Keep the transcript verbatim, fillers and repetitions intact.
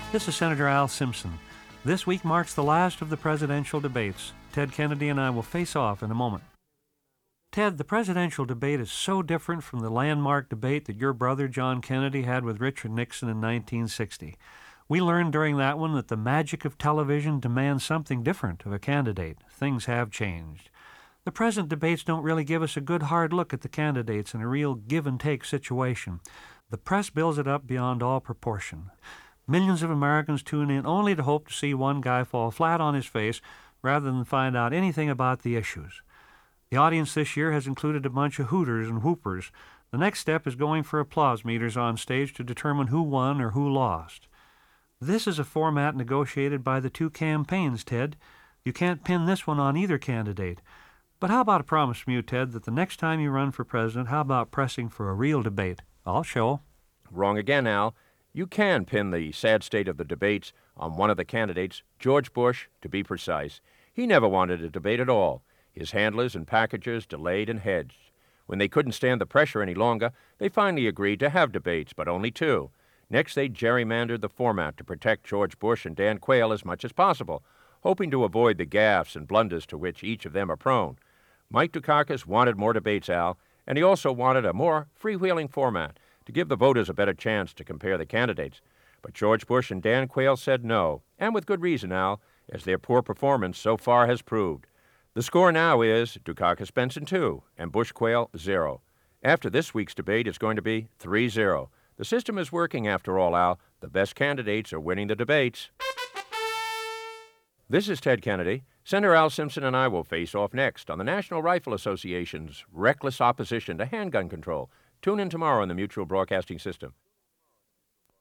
This is Senator Al Simpson. This week marks the last of the presidential debates. Ted Kennedy and I will face off in a moment. Ted, the presidential debate is so different from the landmark debate that your brother John Kennedy had with Richard Nixon in nineteen sixty. We learned during that one that the magic of television demands something different of a candidate. Things have changed. The present debates don't really give us a good hard look at the candidates in a real give-and-take situation. The press builds it up beyond all proportion. Millions of Americans tune in only to hope to see one guy fall flat on his face rather than find out anything about the issues. The audience this year has included a bunch of hooters and whoopers. The next step is going for applause meters on stage to determine who won or who lost. This is a format negotiated by the two campaigns, Ted. You can't pin this one on either candidate. But how about a promise from you, Ted, that the next time you run for president, how about pressing for a real debate? I'll show. Wrong again, Al. You can pin the sad state of the debates on one of the candidates, George Bush, to be precise. He never wanted a debate at all. His handlers and packagers delayed and hedged. When they couldn't stand the pressure any longer, they finally agreed to have debates, but only two. Next, they gerrymandered the format to protect George Bush and Dan Quayle as much as possible, hoping to avoid the gaffes and blunders to which each of them are prone. Mike Dukakis wanted more debates, Al, and he also wanted a more freewheeling format to give the voters a better chance to compare the candidates. But George Bush and Dan Quayle said no, and with good reason, Al, as their poor performance so far has proved. The score now is Dukakis-Benson two and Bush-Quayle zero. After this week's debate, it's going to be three zero. The system is working after all, Al. The best candidates are winning the debates. This is Ted Kennedy. Senator Al Simpson and I will face off next on the National Rifle Association's reckless opposition to handgun control. Tune in tomorrow on the Mutual Broadcasting System.